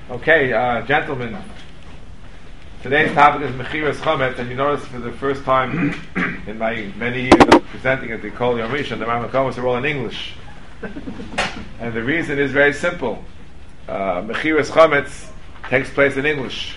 Okay, gentlemen, today's topic is Mechiras Chametz, and you notice for the first time in my many years of presenting at the Kol Yom Rishon, the Ramakomos are all in English. And the reason is very simple. Mechiras Chametz takes place in English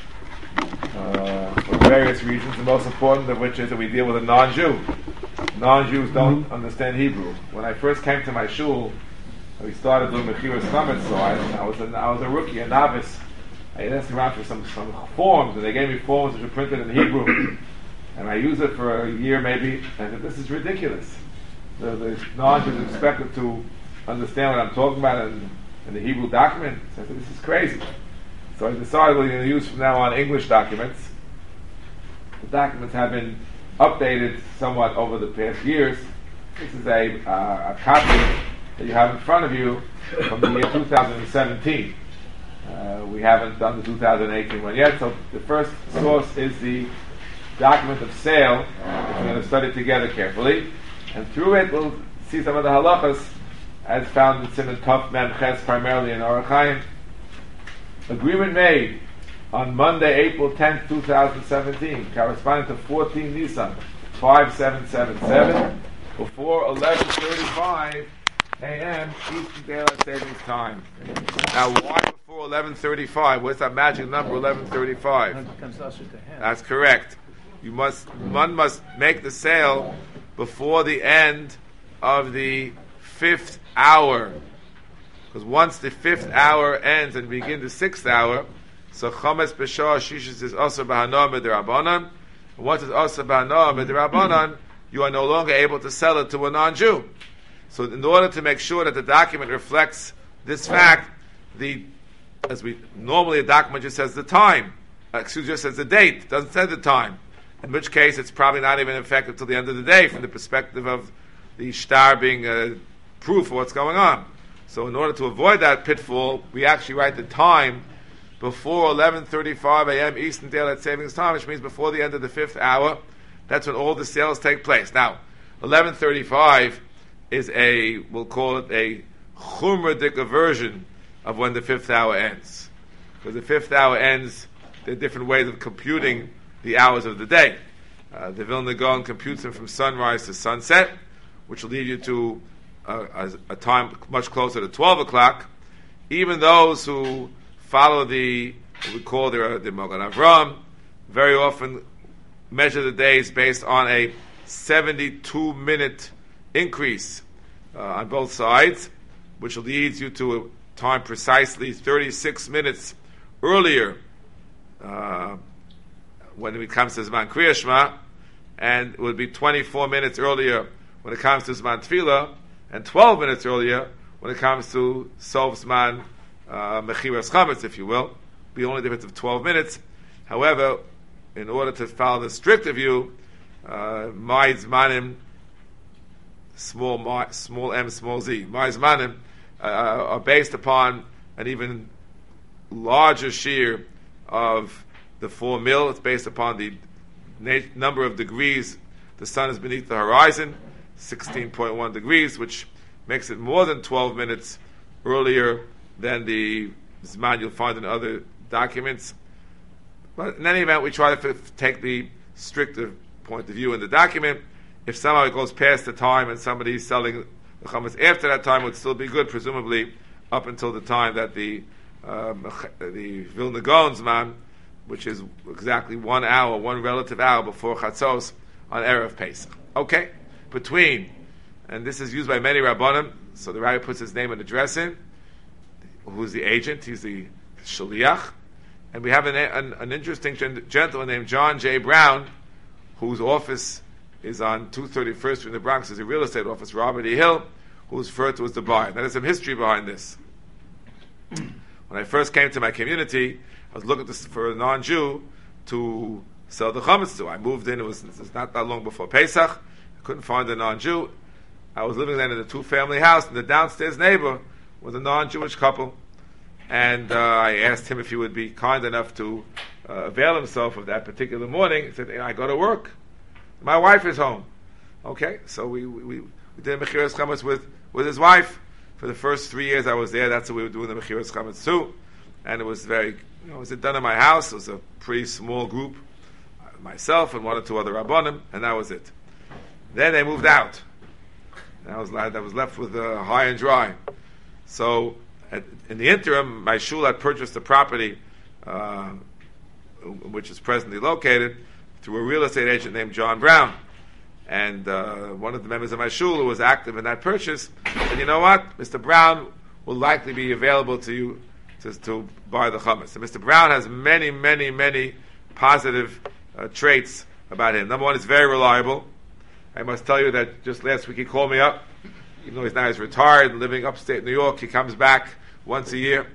for various reasons, the most important of which is that we deal with a non-Jew. Non-Jews don't understand Hebrew. When I first came to my shul, we started doing Mechiras Chametz, so I was a rookie, a novice. I asked around for some forms, and they gave me forms which were printed in Hebrew. And I used it for a year maybe, and I said, this is ridiculous. The non-Jews are expected to understand what I'm talking about in the Hebrew document. So I said, this is crazy. So I decided we're going to use from now on English documents. The documents have been updated somewhat over the past years. This is a copy that you have in front of you from the year 2017. We haven't done the 2018 one yet, so the first source is the document of sale, which we're going to study together carefully. And through it, we'll see some of the halachas as found in Siman Tov Mem Ches, primarily in Orach Chaim. Agreement made on Monday, April 10th, 2017, corresponding to 14 Nisan, 5777, before 11:35 a.m. Eastern Daylight Savings Time. Now, why before 11:35? What's that magic number, 11:35? That's correct. One must make the sale before the end of the 5th hour. Because once the 5th hour ends and begin the 6th hour, so Chametz B'Shah Shishis is also B'Hanoah B'Derabanan. And once it's also B'Hanoah B'Derabanan, you are no longer able to sell it to a non-Jew. So in order to make sure that the document reflects this fact, normally a document just says the time, just says the date, doesn't say the time. In which case, it's probably not even effective till the end of the day from the perspective of the shtar being proof of what's going on. So in order to avoid that pitfall, we actually write the time before 11:35 a.m. Eastern Daylight Savings Time, which means before the end of the 5th hour. That's when all the sales take place. Now, 11:35 is we'll call it a chumradic version of when the 5th hour ends. Because the 5th hour ends, there are different ways of computing the hours of the day. The Vilna Gaon computes them from sunrise to sunset, which will lead you to a time much closer to 12 o'clock. Even those who follow what we call the Magen Avram, very often measure the days based on a 72-minute increase on both sides, which leads you to a time precisely 36 minutes earlier when it comes to Zman Kriya Shema, and it would be 24 minutes earlier when it comes to Zman Tefillah, and 12 minutes earlier when it comes to Sof Zman Mechiras Chametz, if you will. Be only a difference of 12 minutes. However, in order to follow the stricter view, my Zmanim, small m, small z, my Zmanim are based upon an even larger shear of the 4 mil. It's based upon the number of degrees the sun is beneath the horizon, 16.1 degrees, which makes it more than 12 minutes earlier than the Zman you'll find in other documents. But in any event, we try to take the stricter point of view in the document. If somehow it goes past the time and somebody's selling the chametz after that time, it would still be good, presumably up until the time that the Vilna Gaon Zman, which is exactly 1 hour, one relative hour before Chatzos on Erev Pesach. Okay? And this is used by many Rabbanim, so the rabbi puts his name and address in, who's the agent, he's the Shaliach, and we have an interesting gentleman named John J. Brown, whose office is on 231st Street in the Bronx, is a real estate office, Robert E. Hill, who's referred to as the buyer. Now, there's some history behind this. When I first came to my community, I was looking for a non-Jew to sell the chametz to. I moved in, it was not that long before Pesach. I couldn't find a non-Jew. I was living then in a 2-family house, and the downstairs neighbor was a non-Jewish couple. And I asked him if he would be kind enough to avail himself of that particular morning. He said, I go to work. My wife is home. Okay, so we did Mechiras Chametz with his wife. For the first 3 years I was there, that's what we were doing the Mechiras Chametz too. and it was very, it was done in my house. It was a pretty small group, myself and one or two other rabbanim, and that was it. Then they moved out. I was left with high and dry. So, in the interim, my shul had purchased a property, which is presently located, through a real estate agent named John Brown. And one of the members of my shul who was active in that purchase said, you know what, Mr. Brown will likely be available to you to buy the chametz. And Mr. Brown has many, many, many positive traits about him. Number one, he's very reliable. I must tell you that just last week he called me up. Even though he's retired and living upstate New York, he comes back once a year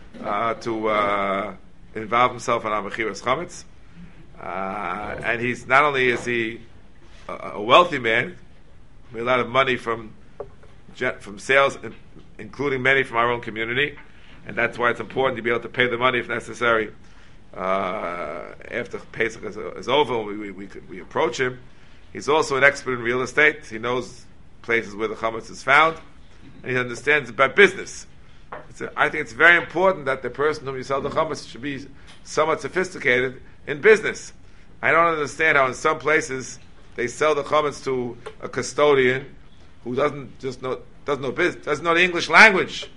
to involve himself in our Mechiras Chametz. And he's not only is he a wealthy man, made a lot of money from sales, including many from our own community, and that's why it's important to be able to pay the money if necessary after Pesach is over. We approach him. He's also an expert in real estate. He knows places where the chametz is found, and he understands about business. I think it's very important that the person whom you sell the chametz should be somewhat sophisticated in business. I don't understand how in some places they sell the chametz to a custodian who doesn't know business, doesn't know the English language.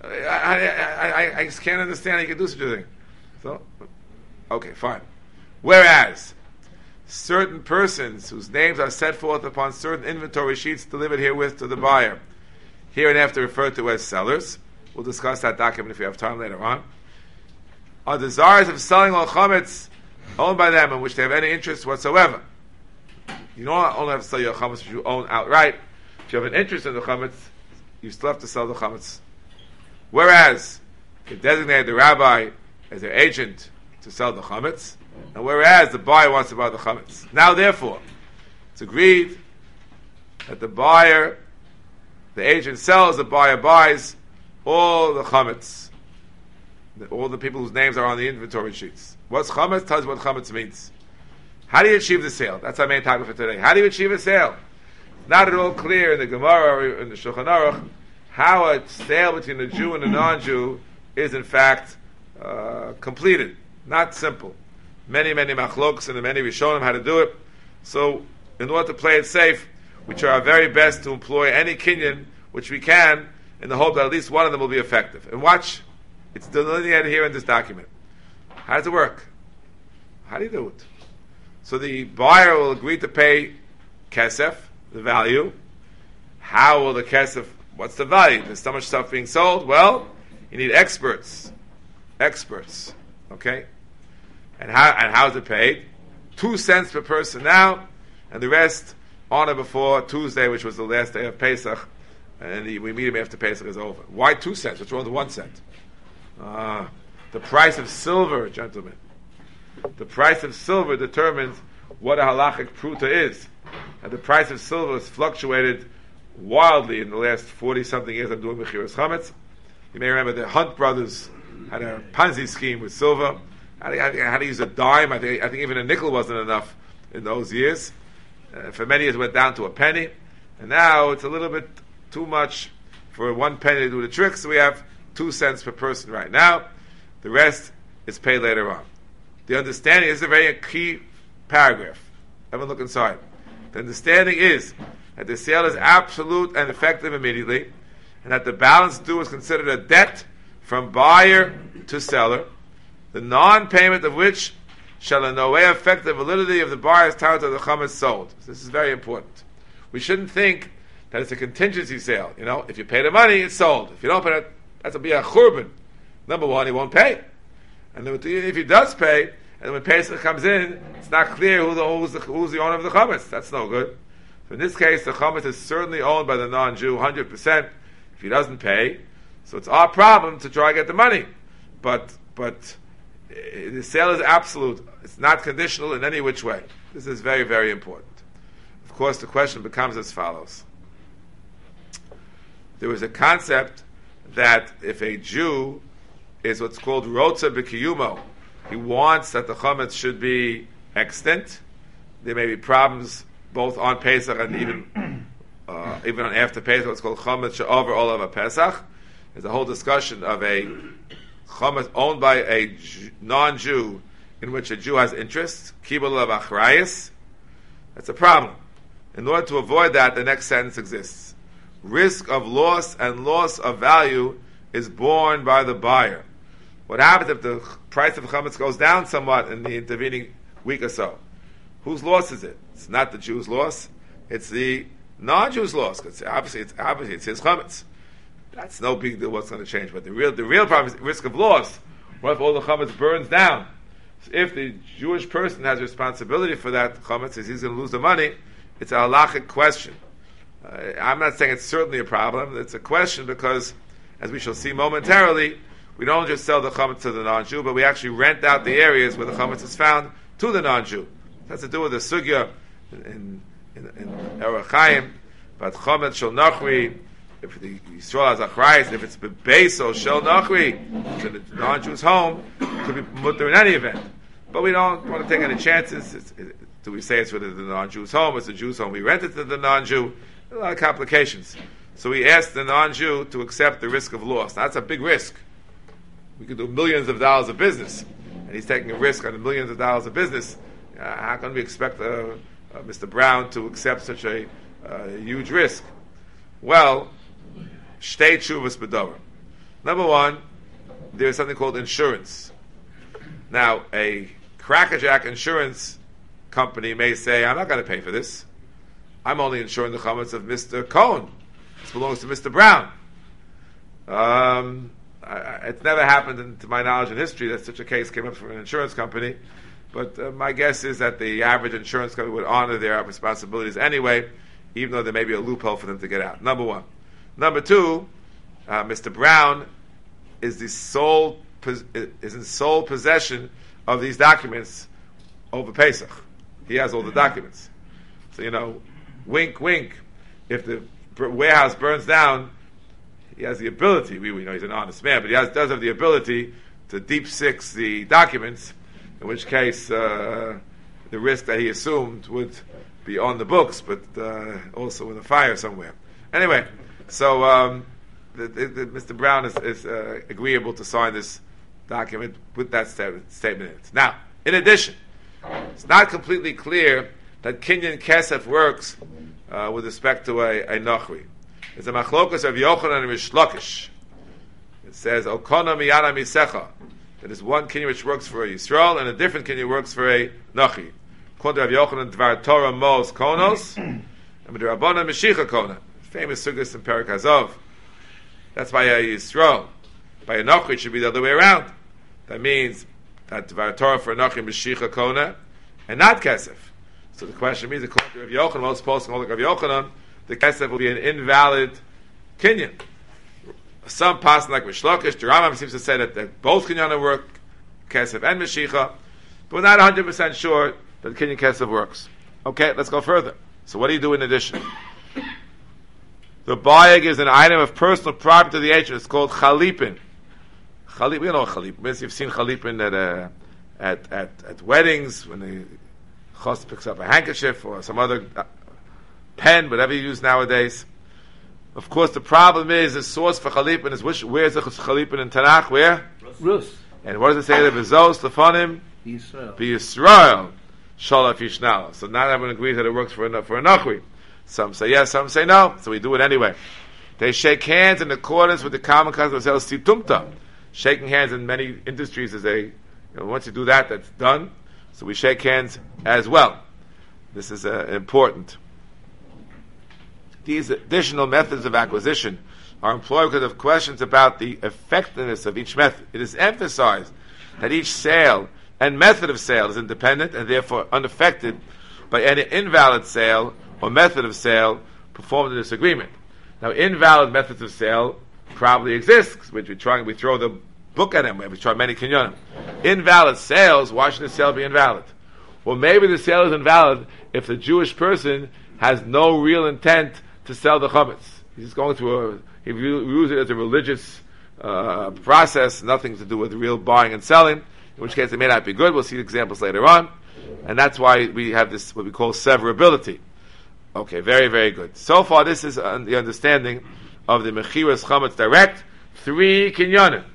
I just can't understand how you can do such a thing. So, okay, fine. Whereas certain persons whose names are set forth upon certain inventory sheets delivered herewith to the buyer, here and after referred to as sellers, we'll discuss that document if we have time later on, are desirous of selling all chametz owned by them in which they have any interest whatsoever. You don't only have to sell your chametz which you own outright. If you have an interest in the chametz, you still have to sell the chametz. Whereas, you designate the rabbi as their agent to sell the chametz, and whereas the buyer wants to buy the chametz. Now, therefore, it's agreed that the agent sells, the buyer buys all the chametz, all the people whose names are on the inventory sheets. What's chametz? Tells you what chametz means. How do you achieve the sale? That's our main topic for today. How do you achieve a sale? Not at all clear in the Gemara or in the Shulchan Aruch how a sale between a Jew and a non-Jew is in fact completed. Not simple. Many machloks and many rishonim how to do it. So, in order to play it safe, we try our very best to employ any kinyan which we can, in the hope that at least one of them will be effective. And watch, it's delineated here in this document. How does it work? How do you do it? So the buyer will agree to pay kesef, the value. How will the kesef? What's the value? There's so much stuff being sold. Well, you need experts. Okay. And how is it paid? 2 cents per person now, and the rest on or before Tuesday, which was the last day of Pesach, and we meet him after Pesach is over. Why 2 cents? What's wrong with 1 cent? The price of silver, gentlemen. The price of silver determines what a halachic pruta is. And the price of silver has fluctuated wildly in the last 40-something years I'm doing Mechiras Chametz. You may remember the Hunt brothers had a Ponzi scheme with silver. How to use a dime. I think even a nickel wasn't enough in those years. For many years it went down to a penny. And now it's a little bit too much for 1 penny to do the trick. So we have 2 cents per person right now. The rest is paid later on. The understanding is a very key paragraph. Everyone look inside. The understanding is that the sale is absolute and effective immediately, and that the balance due is considered a debt from buyer to seller, the non-payment of which shall in no way affect the validity of the buyer's title to the chametz sold. This is very important. We shouldn't think that it's a contingency sale. If you pay the money, it's sold. If you don't pay it, that's a churban. Number one, he won't pay. And then if he does pay, and when Pesach comes in, it's not clear who's the owner of the chametz. That's no good. So in this case, the chametz is certainly owned by the non-Jew 100% if he doesn't pay. So it's our problem to try to get the money. But the sale is absolute. It's not conditional in any which way. This is very, very important. Of course, the question becomes as follows. There was a concept that if a Jew is what's called rotza b'kiyumo, he wants that the chametz should be extant. There may be problems both on Pesach and even on after Pesach. What's called chametz she'over olav Pesach. There's a whole discussion of a chametz owned by a non-Jew in which a Jew has interest, kibul of achrayis, that's a problem. In order to avoid that, the next sentence exists. Risk of loss and loss of value is borne by the buyer. What happens if the price of chametz goes down somewhat in the intervening week or so? Whose loss is it? It's not the Jew's loss. It's the non-Jew's loss. Because obviously it's his chametz. That's no big deal. What's going to change? But the real problem is risk of loss. What if all the chametz burns down? So if the Jewish person has responsibility for that chametz, is he's going to lose the money? It's a halachic question. I'm not saying it's certainly a problem. It's a question because, as we shall see momentarily, we don't just sell the chametz to the non-Jew, but we actually rent out the areas where the chametz is found to the non-Jew. It has to do with the sugya in Orach Chaim, but chametz shel nachri. If the Yisrael has achrayis, if it's bebeso shel nachri, so the non-Jew's home, it could be mutter in any event. But we don't want to take any chances. Do we say it's for the non-Jew's home? It's the Jew's home. We rent it to the non-Jew. A lot of complications. So we asked the non-Jew to accept the risk of loss. Now, that's a big risk. We could do millions of dollars of business, and he's taking a risk on the millions of dollars of business. How can we expect Mr. Brown to accept such a huge risk? Well, shtei tshuvas b'dover. Number one, there is something called insurance. Now, a crackerjack insurance company may say, I'm not going to pay for this. I'm only insuring the chametz of Mr. Cohen. This belongs to Mr. Brown. It's never happened, to my knowledge in history, that such a case came up from an insurance company. But my guess is that the average insurance company would honor their responsibilities anyway, even though there may be a loophole for them to get out. Number one. Number two, Mr. Brown is in sole possession of these documents over Pesach. He has all the documents. So, wink, wink. If the warehouse burns down, he has the ability, we know he's an honest man, but he does have the ability to deep six the documents, in which case the risk that he assumed would be on the books, but also in a fire somewhere. Anyway, so Mr. Brown is agreeable to sign this document with that statement in it. Now, in addition, it's not completely clear that Kinyan Kesef works with respect to a Nochri. There's a machlokas of Yochanan and Rish Lakish. It says, Okona miyana misecha. That is one Kinyan which works for a Yisrael, and a different Kinyan works for a Nochri. According to Rav Yochanan, Dvar Torah Mos Konos, and B'Rabbanan Meshicha Kona. Famous sugis in Perek Hazov. That's by a Yisrael. By a Nochri, it should be the other way around. That means that Dvar Torah for a Nochri Meshicha Kona, and not Kesef. So the question means, according to Rav Yochanan, most posting all like Rav Yochanan, the Kesef will be an invalid Kinyan. Some passing like Rish Lakish, the Rambam seems to say that both Kinyanim work, Kesef and Meshicha, but we're not 100% sure that Kinyan Kesef works. Okay, let's go further. So what do you do in addition? The buyer gives an item of personal property to the agent. It's called chalipin. We know chalipin. You've seen chalipin at weddings when the chos picks up a handkerchief or some other pen, whatever you use nowadays. Of course, the problem is the source for chalipin is where's the chalipin in Tanakh? Where? Rus. And what does it say there? V'zos lefanim b'Yisrael shalaf yishnala. So not everyone agrees that it works for a nachri. Some say yes, some say no. So we do it anyway. They shake hands in accordance with the common custom of situmta. Shaking hands in many industries is once you do that, that's done. So we shake hands as well. This is important. These additional methods of acquisition are employed because of questions about the effectiveness of each method. It is emphasized that each sale and method of sale is independent and therefore unaffected by any invalid sale or method of sale performed in this agreement. Now, invalid methods of sale probably exist. We throw the book at them. We try many kinyanim. Invalid sales, why should the sale be invalid? Well, maybe the sale is invalid if the Jewish person has no real intent to sell the chametz. He's going through he views it as a religious process, nothing to do with real buying and selling, in which case it may not be good. We'll see examples later on. And that's why we have this, what we call severability. Okay, very, very good. So far, this is the understanding of the Mechiras Chametz direct. 3 kinyanim.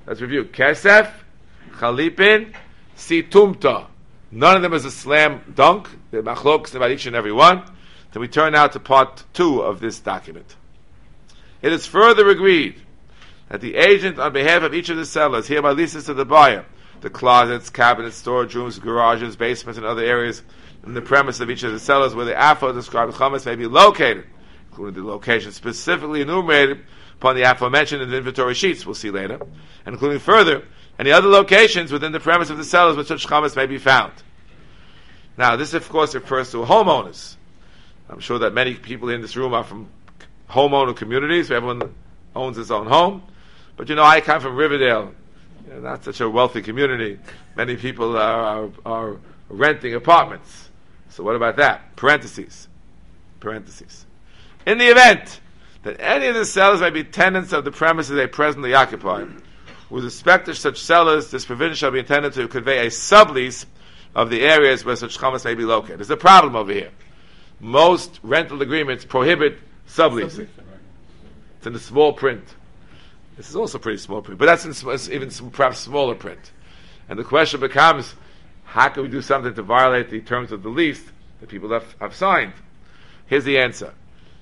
Let's review. Kesef, Chalipin, Situmta. None of them is a slam dunk. They're machloks about each and every one. Then we turn now to part 2 of this document. It is further agreed that the agent on behalf of each of the sellers hereby leases to the buyer the closets, cabinets, storage rooms, garages, basements, and other areas in the premise of each of the sellers where the AFO described chametz may be located, including the location specifically enumerated upon the aforementioned in the inventory sheets, we'll see later, and including further any other locations within the premise of the sellers where such chametz may be found. Now, this of course refers to homeowners. I'm sure that many people in this room are from homeowner communities where everyone owns his own home. But I come from Riverdale, not such a wealthy community. Many people are renting apartments. So what about that? Parentheses. In the event that any of the sellers may be tenants of the premises they presently occupy, with respect to such sellers, this provision shall be intended to convey a sublease of the areas where such chametz may be located. There's a problem over here. Most rental agreements prohibit subleasing. It's in the small print. This is also pretty small print, but that's even perhaps smaller print. And the question becomes, how can we do something to violate the terms of the lease that people have signed? Here's the answer.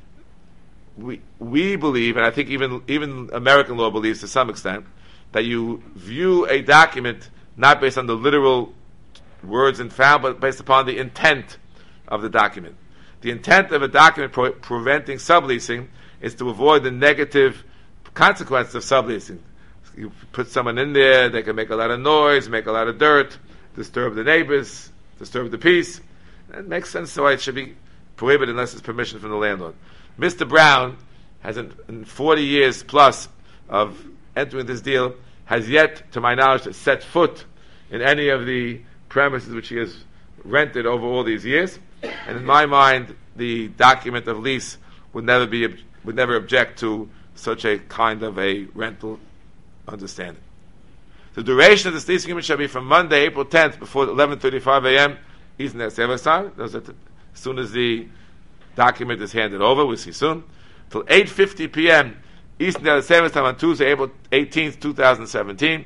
We believe, and I think even American law believes to some extent, that you view a document not based on the literal words and found, but based upon the intent of the document. The intent of a document preventing subleasing is to avoid the negative consequences of subleasing. You put someone in there, they can make a lot of noise, make a lot of dirt, disturb the neighbors, disturb the peace. It makes sense why it should be prohibited unless it's permission from the landlord. Mr. Brown has, in 40 years plus of entering this deal, has yet, to my knowledge, to set foot in any of the premises which he has rented over all these years. And in my mind, the document of lease would never object to such a kind of a rental understanding. The duration of this lease agreement shall be from Monday, April 10th, before 11:35 a.m. Eastern Standard Time. As soon as the document is handed over, we'll see soon, till 8:50 p.m. Eastern Standard Time on Tuesday, April 18th, 2017.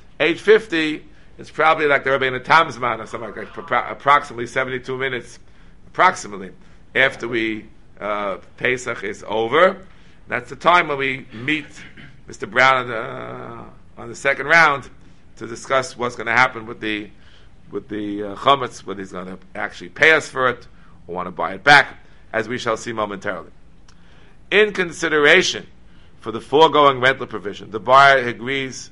8:50 is probably like the Rabbeinu Tam Zman or something like that, approximately 72 minutes, approximately, after Pesach is over. That's the time when we meet Mr. Brown on the second round to discuss what's going to happen with the chametz, whether he's going to actually pay us for it or want to buy it back, as we shall see momentarily. In consideration for the foregoing rental provision, the buyer agrees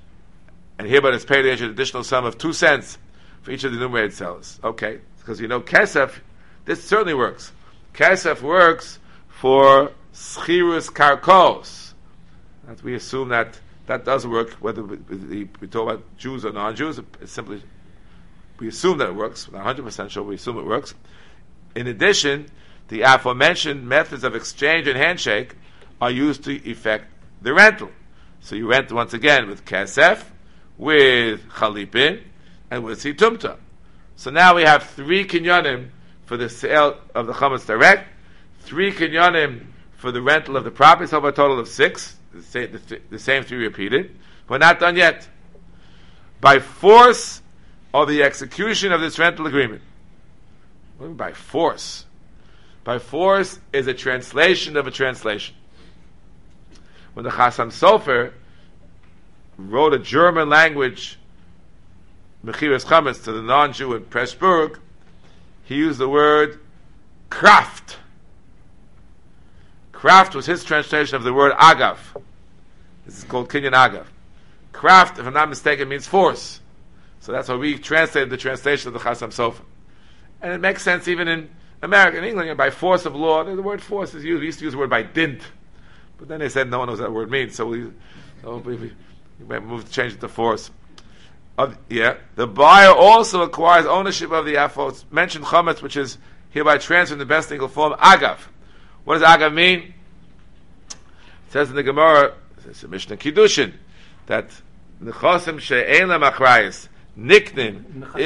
and hereby is paid an additional sum of 2 cents for each of the enumerated sellers. Okay, because kesef, this certainly works. Kesef works for schirus karkos. And we assume that does work, whether we talk about Jews or non-Jews. It's simply, we assume that it works. We're not 100% sure, we assume it works. In addition, the aforementioned methods of exchange and handshake are used to effect the rental. So you rent once again with kesef, with chalipin, and with situmta. So now we have 3 kinyanim for the sale of the chametz direct, 3 kinyanim for the rental of the property, so a total of 6. The same 3 repeated. We're not done yet. By force of the execution of this rental agreement. What do you mean by force? By force is a translation of a translation. When the Chassam Sofer wrote a German language Mechiras Chametz to the non-Jew in Pressburg, he used the word Kraft. Kraft was his translation of the word Agav. This is called Kinyan Agav. Kraft, if I'm not mistaken, means force. So that's why we translated the translation of the Chassam Sofer. And it makes sense even in America, in England, by force of law. The word force is used. We used to use the word by dint. But then they said no one knows what that word means. So we moved to change it to force. The buyer also acquires ownership of the aforementioned chametz, which is hereby transferred in the best legal form, Agav. What does Agav mean? It says in the Gemara, it's a Mishnah Kiddushin, that Nechosim she'elam achrayis, niknim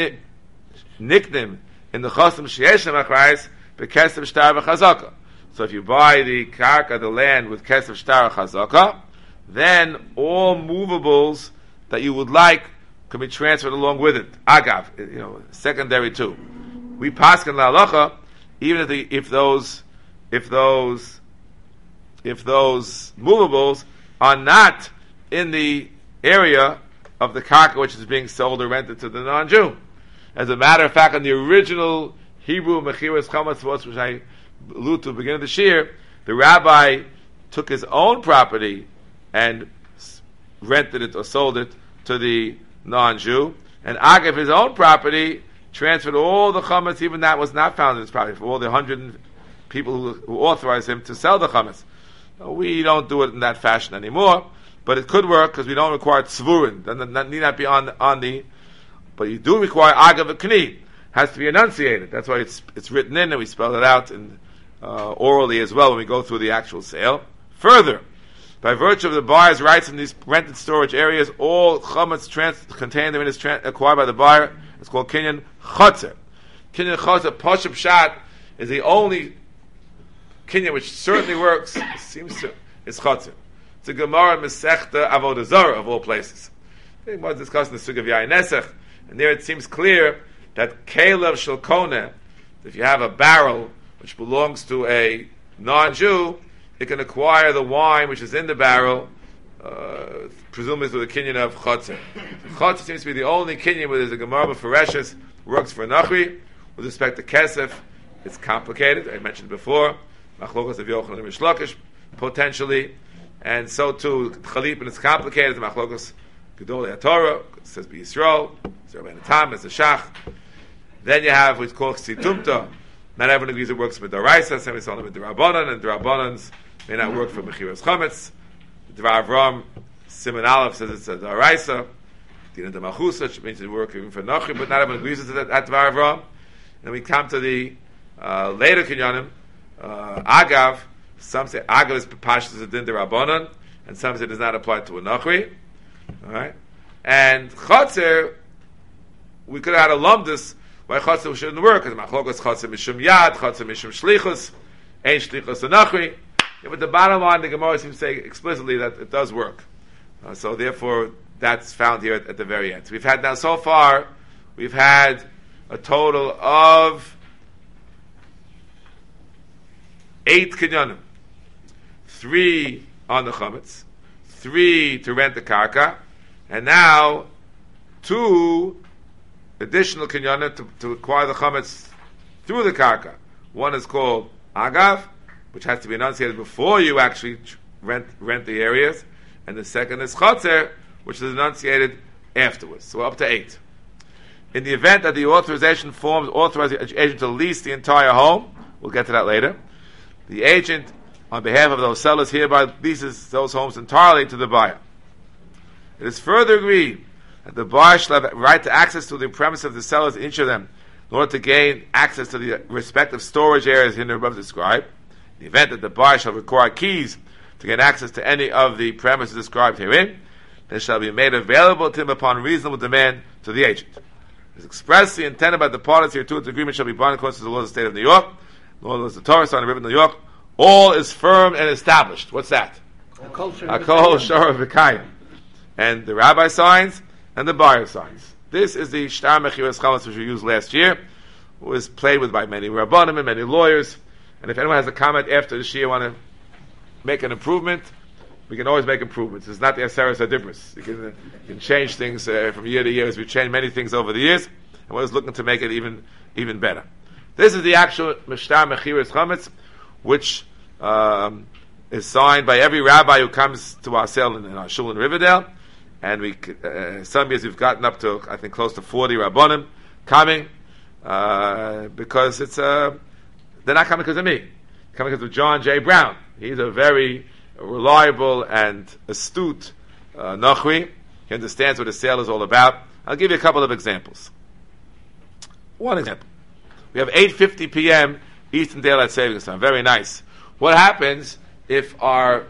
in the Chosim she'eshem achrayis, bekesef shtar v'chazaka. So if you buy the karka, the land, with kesef shtar v'chazaka, then all movables that you would like can be transferred along with it. Agav, secondary too. We paskin la halacha, even if those movables are not in the area of the karka which is being sold or rented to the non-Jew. As a matter of fact, on the original Hebrew Mechiras Chametz, which I alluded to at the beginning of the shir, the rabbi took his own property and rented it or sold it to the non-Jew, and Agav, his own property, transferred all the chametz, even that was not found in his property, for all the 100 people who authorized him to sell the chametz. We don't do it in that fashion anymore, but it could work because we don't require tzvurin. That need not be on the, but you do require Agav K'ni. Has to be enunciated. That's why it's written in, and we spell it out orally as well when we go through the actual sale. Further, by virtue of the buyer's rights in these rented storage areas, all chametz contained therein is acquired by the buyer. It's called kinyan chotzer. Kinyan chotzer, Pashup Shat, is the only kinyan which certainly works. Is chotzer. It's a Gemara Masechta Avodah Zarah of all places. I think we're discussing the Sug of Yain Nesach, and there it seems clear that Kelev Shel Koneh, if you have a barrel which belongs to a non-Jew, it can acquire the wine which is in the barrel, presumably through the kinyan of Chotzer. Chotzer seems to be the only kinyan where there's a Gemara B'Fereshes, works for Nachri. With respect to Kesef, it's complicated. I mentioned before, Machlokas of Yochanan and Rish Lakish, potentially, and so too, Chalipin is complicated, Machlokas Gedolei HaTorah, it says B'Yisrael, Zer Ben Tam, it's a Shach. Then you have what's called Chsitumta. Not everyone agrees it works with Daraisa, some is only with Darabanan, and Darabanans may not work for Mechiras Chametz. Dvar Avram, Siman Aleph says it's a Daraisa. Dina Damachusa, which means it works even for Nachri, but not everyone agrees with it at Dvar Avram. Then we come to the later Kinyanim, Agav. Some say Agav is Pashas as a Din Darabanan, and some say it does not apply to a Nachri. Alright? And Chotzer, we could have had a lumdus why Chotzer shouldn't work, because Machlokas Chotzer Mishum Yad, Chotzer Mishum Shlichus, Ein Shlichus Anachri. Yeah, but the bottom line, the Gemara seems to say explicitly that it does work. So therefore, that's found here at the very end. We've had now, so far, we've had a total of 8 kinyanim. 3 on the chametz, 3 to rent the karka, and now 2 additional kinyanim to acquire the chametz through the karka. One is called Agav, which has to be enunciated before you actually rent the areas, and the second is Chotzer, which is enunciated afterwards. So up to 8. In the event that the authorization forms authorize the agent to lease the entire home, we'll get to that later, the agent, on behalf of those sellers, hereby leases those homes entirely to the buyer. It is further agreed that the buyer shall have right to access to the premise of the sellers in each of them in order to gain access to the respective storage areas in the above described. In the event that the buyer shall require keys to gain access to any of the premises described herein, they shall be made available to him upon reasonable demand to the agent. It is expressly intended by the parties here to the agreement shall be binding according to the laws of the state of New York, the laws of the Torah on the river of New York. All is firm and established. What's that? Akol Shara V'Kayim. And the rabbi signs and the buyer signs. This is the Shtar Mechiras Chametz which we used last year. It was played with by many rabbanim and many lawyers. And if anyone has a comment after the Shia want to make an improvement, we can always make improvements. It's not the Aseres HaDibros. You can change things from year to year, as we've changed many things over the years, and we're just looking to make it even better. This is the actual Shtar Mechiras Chametz, which is signed by every rabbi who comes to our sale in our shul in Riverdale, and we some years we've gotten up to I think close to 40 rabbanim coming because it's they're not coming because of me, they're coming because of John J. Brown. He's a very reliable and astute Nachri. He understands what the sale is all about. I'll give you a couple of examples. One example: we have 8:50 p.m. Eastern Daylight Savings Time. Very nice. What happens if our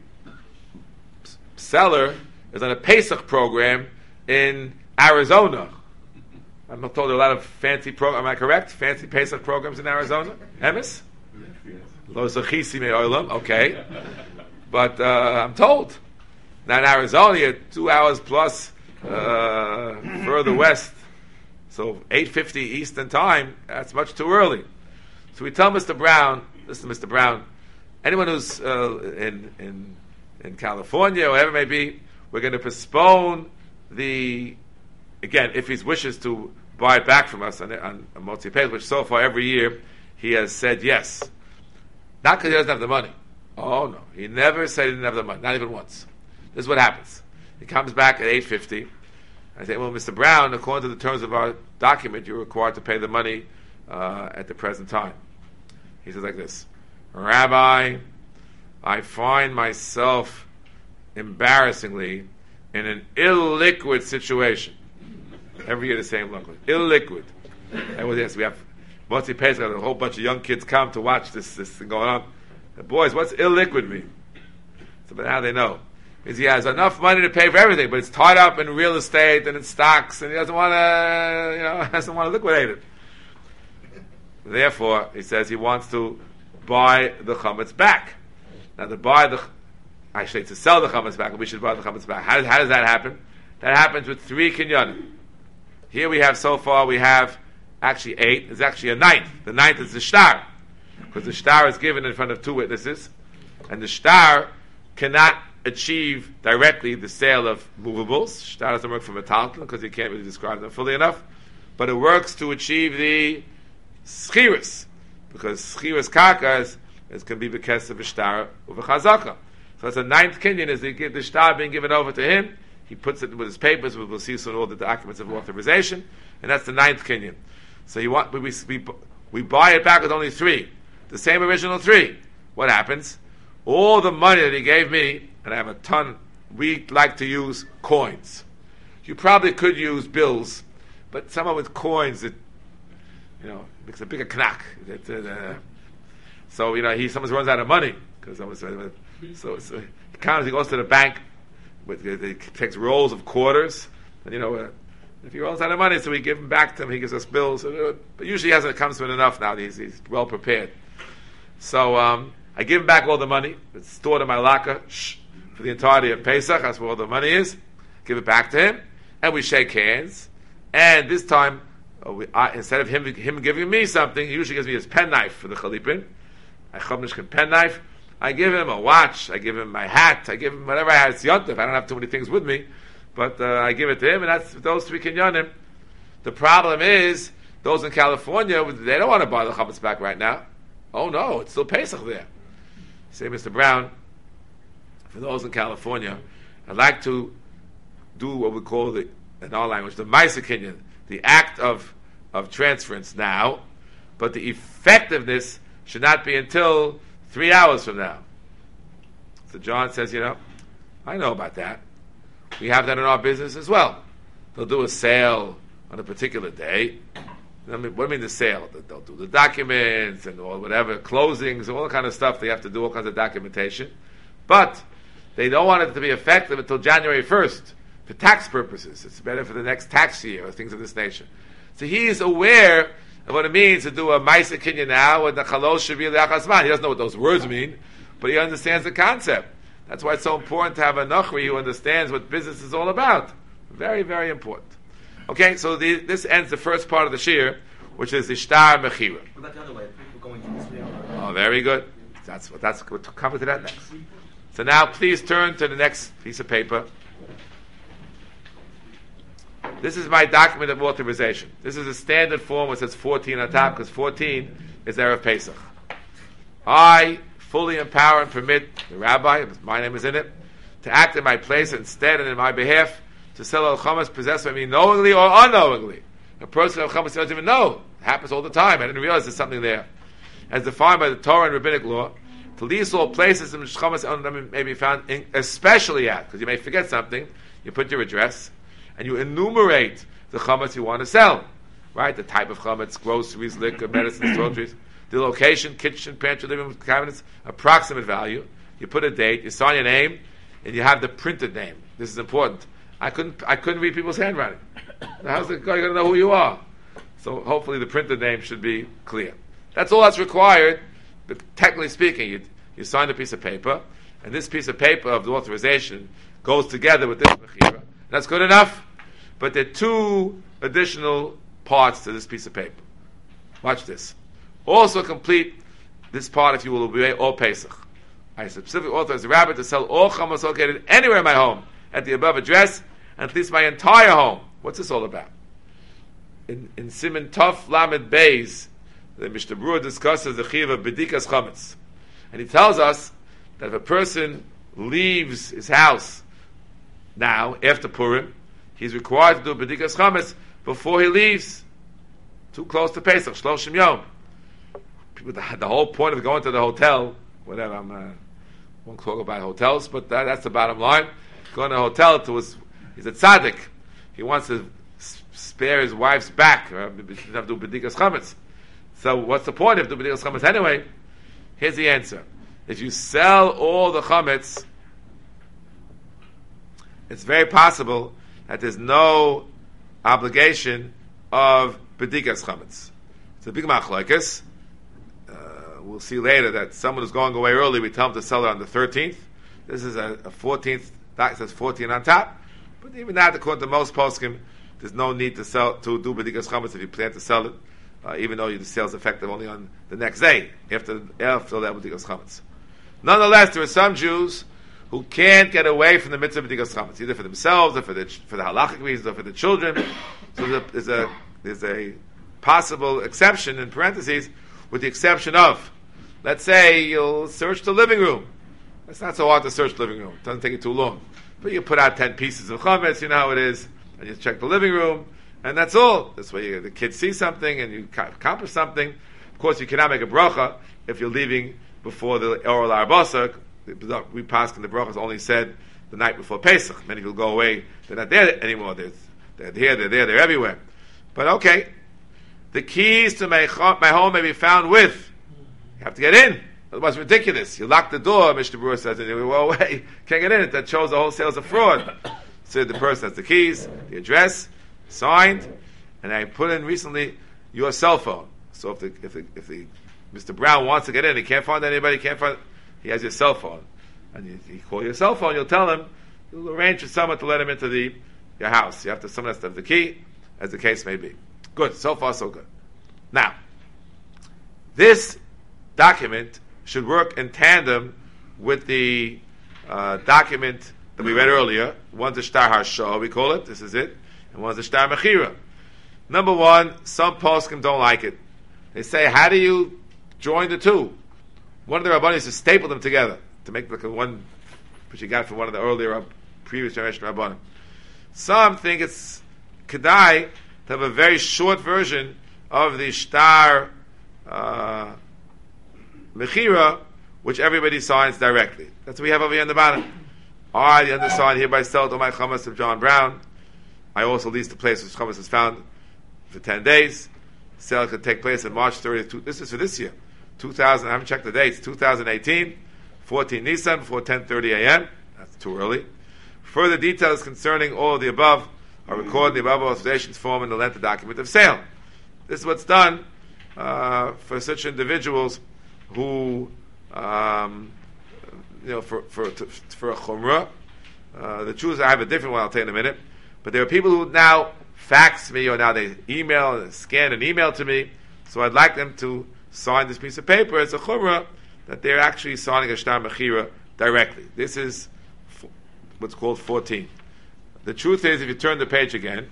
seller is on a Pesach program in Arizona? I'm told there are a lot of fancy programs. Am I correct? Fancy Pesach programs in Arizona? Emes? Lo Zachisi Me'olam. Okay. But I'm told. Now in Arizona, you're 2 hours plus further west. So 8:50 Eastern time, that's much too early. So we tell Mr. Brown, listen, Mr. Brown, anyone who's in California or whatever it may be, we're going to postpone again, if he wishes to buy it back from us on a multi-pay, which so far every year he has said yes. Not because he doesn't have the money. Oh no, he never said he didn't have the money, not even once. This is what happens. He comes back at 8:50. I say, well, Mr. Brown, according to the terms of our document, you're required to pay the money at the present time. He says like this, Rabbi, I find myself embarrassingly in an illiquid situation. Every year the same language. Illiquid. And well, yes, we have multi-pays, a whole bunch of young kids come to watch this thing going on. The boys, what's illiquid mean? So, but how they know? Means he has enough money to pay for everything, but it's tied up in real estate and in stocks, and he doesn't want to, liquidate it. Therefore, he says he wants to buy the chametz back. Now, to sell the chametz back, we should buy the chametz back. How does that happen? That happens with 3 kinyanim. Here we have actually 8. There's actually a 9th. The 9th is the shtar, because the shtar is given in front of 2 witnesses, and the shtar cannot achieve directly the sale of movables. Shtar doesn't work for metalton because you can't really describe them fully enough, but it works to achieve the schiras, because schiras karkas can be because of a shtar of a chazaka. So it's a 9th kinyan, is the shtar being given over to him. He puts it with his papers. We'll see soon all the documents of authorization, and that's the 9th kinyan. So we buy it back with only 3, the same original 3. What happens? All the money that he gave me, and I have a ton, we like to use coins. You probably could use bills, but someone with coins, it makes a bigger knack. So someone runs out of money because he goes to the bank, he takes rolls of quarters, and if he runs out of money, so we give him back to him. He gives us bills, but usually it comes to him enough now. He's well prepared. So I give him back all the money. It's stored in my locker for the entirety of Pesach. That's where all the money is. Give it back to him, and we shake hands. And this time, instead of him giving me something, he usually gives me his penknife for the chalipin. A chomnishkin penknife. I give him a watch. I give him my hat. I give him whatever I have. It's yontif. I don't have too many things with me, but I give it to him, and that's those 3 kinyanim. The problem is those in California, they don't want to buy the chametz back right now. Oh no, it's still Pesach there. Say, Mr. Brown, for those in California, I'd like to do what we call in our language, the Maisa Kinyan, the act of transference now, but the effectiveness should not be until 3 hours from now. So John says, I know about that. We have that in our business as well. They'll do a sale on a particular day. What do you mean the sale? They'll do the documents and all whatever, closings, all the kind of stuff. They have to do all kinds of documentation. But they don't want it to be effective until January 1st for tax purposes. It's better for the next tax year or things of this nature. So he is aware of what it means to do a Maisa Kinyan now with the Chalosh Shavir L'Achazman. He doesn't know what those words mean, but he understands the concept. That's why it's so important to have a Nachri who understands what business is all about. Very, very important. Okay, so this ends the first part of the shir, which is the shtar mechira. What about the other way? People going to this way. Oh, very good. We'll come to that next. So now, please turn to the next piece of paper. This is my document of authorization. This is a standard form which says 14 on top, because 14 is Erev Pesach. I fully empower and permit the rabbi, my name is in it, to act in my place instead and in my behalf, to sell al-chametz possessed by me knowingly or unknowingly. A person of chametz doesn't even know. It happens all the time. I didn't realize there's something there. As defined by the Torah and rabbinic law, to these all places in which chametz may be found, especially at, because you may forget something, you put your address, and you enumerate the chametz you want to sell. Right? The type of chametz, groceries, liquor, medicines, toiletries, the location, kitchen, pantry, living room, cabinets, approximate value. You put a date, you sign your name, and you have the printed name. This is important. I couldn't read people's handwriting. How's the guy going to know who you are? So hopefully the printed name should be clear. That's all that's required. But technically speaking, you sign a piece of paper, and this piece of paper of the authorization goes together with this mechira. That's good enough. but there are two additional parts to this piece of paper. Watch this. Also complete this part, if you will be all Pesach. I specifically authorize the rabbi to sell all chametz located anywhere in my home at the above address, and at least my entire home. What's this all about? In Siman Tov Lamed Beis, the Mishnah Berurah discusses the chiyuv of bedikas chametz, and he tells us that if a person leaves his house now after Purim, he's required to do bedikas chametz before he leaves. Too close to Pesach, Shloshim Yom. People, the whole point of going to the hotel, whatever, I won't talk about hotels, but that's the bottom line. Going to a hotel, he's a tzaddik. He wants to spare his wife's back. He doesn't have to do bedikas chametz. So what's the point of doing bedikas chametz anyway? Here's the answer. If you sell all the chametz, it's very possible that there's no obligation of bedikas chametz. It's a big machlokes. We'll see later that someone who's going away early, we tell him to sell it on the 13th. This is a 14th, that says 14 on top. But even that, according to most poskim, there's no need to do bedikas chametz if you plan to sell it, even though the sale is effective only on the next day, after that bedikas chametz. Nonetheless, there are some Jews who can't get away from the mitzvah bedikas chametz, either for themselves, or for the halachic reasons, or for the children. So there's a possible exception, in parentheses, with the exception of, let's say you'll search the living room. It's not so hard to search the living room. It doesn't take you too long. But you put out 10 pieces of chametz, you know how it is, and you check the living room, and that's all. This way the kids see something, and you accomplish something. Of course, you cannot make a bracha if you're leaving before the oral arbasa. We pass in the brachas only said the night before Pesach. Many people go away, they're not there anymore. They're here, they're there, they're everywhere. But okay, the keys to my home may be found with. You have to get in. Otherwise, it's ridiculous. You lock the door, Mishnah Berurah says, and you go away. Can't get in. That shows the whole sale's a fraud. So the person has the keys, the address, signed, and I put in recently your cell phone. So if the Mr. Brown wants to get in, he can't find anybody, he has your cell phone. And you call your cell phone, you'll tell him, you'll arrange for someone to let him into your house. You have to, someone has to have the key, as the case may be. Good. So far, so good. Now, this document should work in tandem with the document that we read earlier. One's a shtar harshah, we call it. This is it. And one's a shtar mechira. Number one, some poskim don't like it. They say, how do you join the two? One of the rabbanis to staple them together to make like one, which you got from one of the earlier previous generation rabbanim. Some think it's kedai to have a very short version of the shtar mechira, which everybody signs directly. That's what we have over here on the bottom. I, the undersigned, hereby sell to my chametz of John Brown. I also lease the place which chametz is found for 10 days. Sale could take place on March 30th. This is for this year. 2000, I haven't checked the dates. 2018, 14 Nisan, before 10:30 a.m. That's too early. Further details concerning all of the above are recorded in the above authorizations form in the length of document of sale. This is what's done for such individuals who, for a chumrah. The Jews, I have a different one, I'll tell you in a minute. But there are people who now fax me, or now they email, and scan an email to me. So I'd like them to sign this piece of paper as a chumrah, that they're actually signing a shtar mechira directly. This is what's called 14. The truth is, if you turn the page again,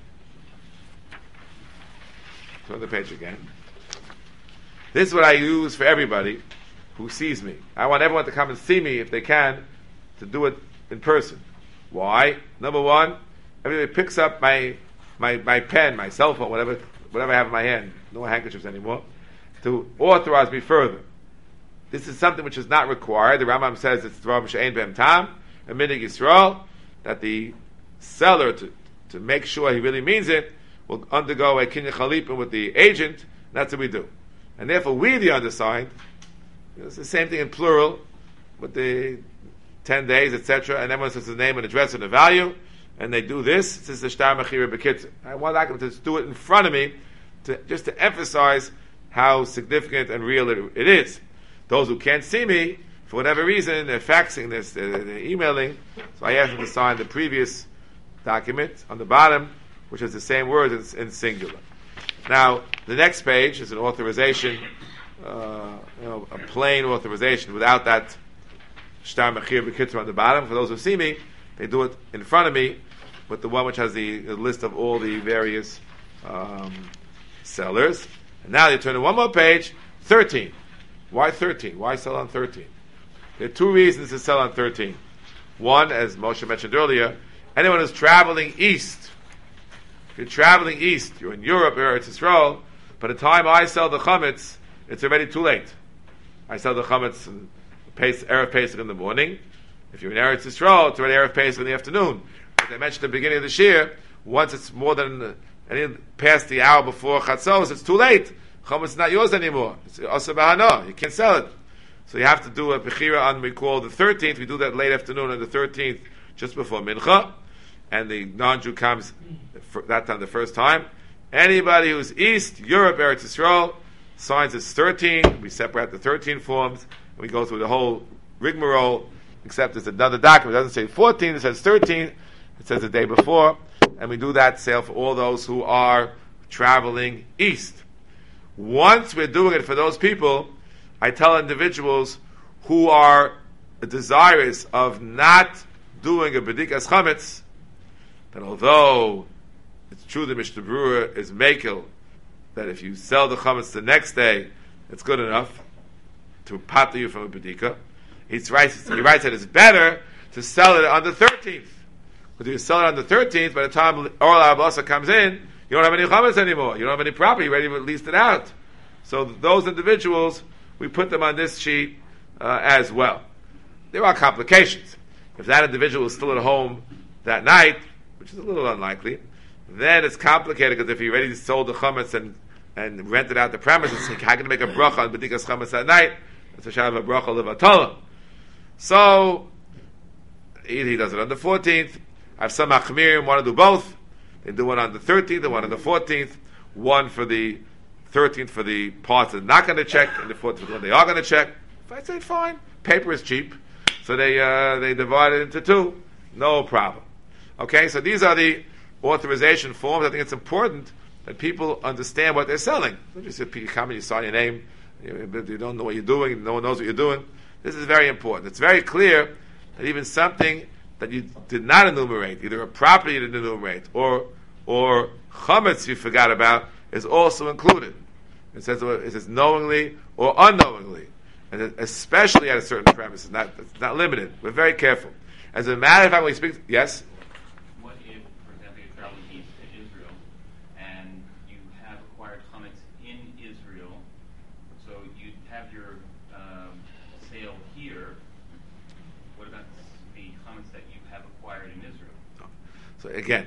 this is what I use for everybody who sees me. I want everyone to come and see me, if they can, to do it in person. Why? Number one, everybody picks up my pen, my cell phone, whatever I have in my hand, no handkerchiefs anymore, to authorize me further. This is something which is not required. The Rambam says it's Dvarim she'ein behem tam, a minig Yisrael, that the seller, to make sure he really means it, will undergo a kinyan chalipin with the agent. That's what we do. And therefore we, the undersigned, it's the same thing in plural, with the 10 days, etc., and everyone says the name and address and the value, and they do this. This is the shtar mechira b'kitzur. I want them to do it in front of me, just to emphasize how significant and real it is. Those who can't see me, for whatever reason, they're faxing this, they're emailing, so I ask them to sign the previous document on the bottom, which is the same word in singular. Now, the next page is an authorization, a plain authorization without that shtar mechir b'kitzer on the bottom. For those who see me, they do it in front of me with the one which has the list of all the various sellers. And now they turn to one more page, 13. Why 13? Why sell on 13? There are two reasons to sell on 13. One, as Moshe mentioned earlier, anyone who's traveling east. If you're traveling east, you're in Europe or Eretz Yisrael, by the time I sell the chametz, it's already too late. I sell the chametz Erev Pesach in the morning. If you're in Eretz Yisrael, it's already Erev Pesach in the afternoon. As I mentioned at the beginning of this year, once it's more than past the hour before Chatzos, it's too late. Chametz is not yours anymore. It's Asa Bahana. You can't sell it. So you have to do a Bechira on, we call the 13th. We do that late afternoon on the 13th, just before Mincha. And the non-Jew comes that time the first time. Anybody who's East, Europe, Eretz Yisrael, signs it's 13. We separate the 13 forms. And we go through the whole rigmarole, except there's another document. It doesn't say 14, it says 13. It says the day before. And we do that sale for all those who are traveling East. Once we're doing it for those people, I tell individuals who are desirous of not doing a bedikas chametz that although it's true that Mishnah Berurah is mekel, that if you sell the chametz the next day, it's good enough to pater you from a bedika. He writes that it's better to sell it on the 13th. Because if you sell it on the 13th, by the time Oral Abasa comes in, you don't have any chametz anymore. You don't have any property. You're ready to lease it out. So those individuals, we put them on this sheet as well. There are complications. If that individual is still at home that night, which is a little unlikely, then it's complicated because if he already sold the chametz and rented out the premises, how can he make a bracha on bedikas chametz that night? It's a shav a bracha levatala. So either he does it on the 14th. I have some achmirim want to do both. They do one on the 13th and one on the 14th. One for the 13th for the parts that they're not going to check, and the 14th for the one they are going to check. If I say fine, paper is cheap, so they divide it into two, no problem. Okay, so these are the authorization forms. I think it's important that people understand what they're selling. Don't just you come and you sign your name, you don't know what you're doing, no one knows what you're doing. This is very important. It's very clear that even something that you did not enumerate, either a property you didn't enumerate, or chametz you forgot about, is also included. It says knowingly or unknowingly, and especially at a certain premise. It's not limited. We're very careful. As a matter of fact, when we speak, yes. What if, for example, you're traveling east to Israel, and you have acquired chametz in Israel, so you have your sale here? What about the chametz that you have acquired in Israel? So again,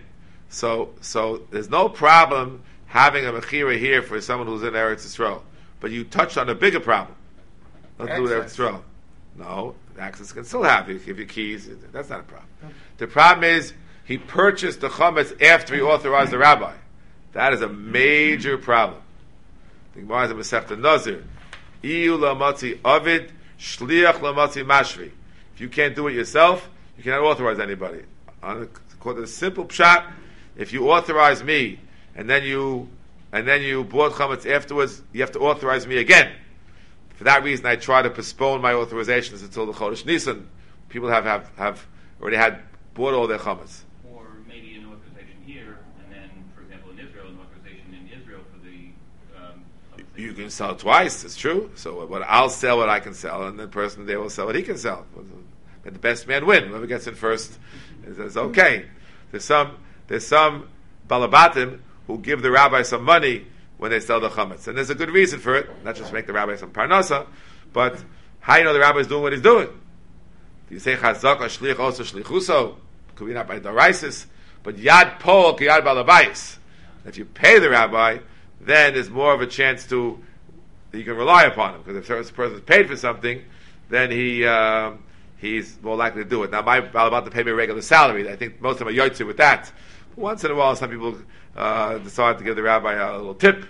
so there's no problem having a mechira here for someone who's in Eretz Yisrael. But you touched on a bigger problem. Let's do Eretz Yisrael. No, access can still have. You give your keys. That's not a problem. The problem is he purchased the chametz after he authorized the rabbi. That is a major problem. The Gemara is a Masechta Nazir. Iyu lamatzi avid shliach lamatzi mashvi. If you can't do it yourself, you cannot authorize anybody. According to the simple pshat, if you authorize me and then you bought chametz afterwards, you have to authorize me again. For that reason, I try to postpone my authorizations until the Chodesh Nisan. People have already bought all their chametz. Or maybe an authorization here, and then, for example, in Israel, an authorization in Israel for the. You can sell twice. It's true. So I'll sell what I can sell, and the person there will sell what he can sell. Let the best man win. Whoever gets in first is okay. There's some balabatim who give the rabbi some money when they sell the chametz. And there's a good reason for it, not just make the rabbi some parnasa, but how you know the rabbi is doing what he's doing? Do you say chazak or shlich also shlichuso? Could be not by daraisis, but yad pol ki yad balabayis. If you pay the rabbi, then there's more of a chance that you can rely upon him, because if this person is paid for something, then he's more likely to do it. Now, my about to pay me a regular salary. I think most of them are yotze with that. Once in a while, some people decide to give the rabbi a little tip